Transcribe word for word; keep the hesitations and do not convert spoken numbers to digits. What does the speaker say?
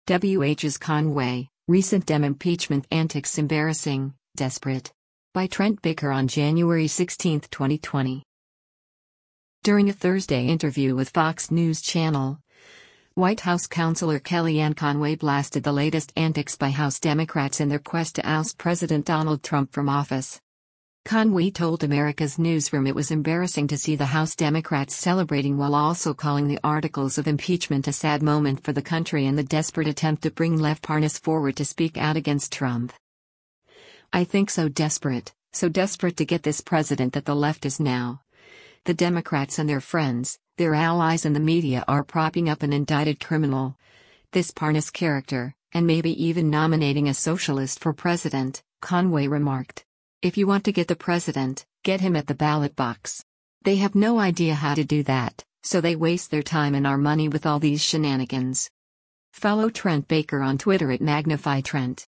W H's Conway, recent Dem impeachment antics embarrassing, desperate. By Trent Baker on January sixteenth, twenty twenty. During a Thursday interview with Fox News Channel, White House counselor Kellyanne Conway blasted the latest antics by House Democrats in their quest to oust President Donald Trump from office. Conway told America's Newsroom it was embarrassing to see the House Democrats celebrating while also calling the articles of impeachment a sad moment for the country and the desperate attempt to bring left parties forward to speak out against Trump. "I think so desperate, so desperate to get this president that the left is now. The Democrats and their friends, their allies and the media are propping up an indicted criminal, this Parnas character, and maybe even nominating a socialist for president," Conway remarked. "If you want to get the president, get him at the ballot box. They have no idea how to do that, so they waste their time and our money with all these shenanigans." Follow Trent Baker on Twitter at Magnify Trent.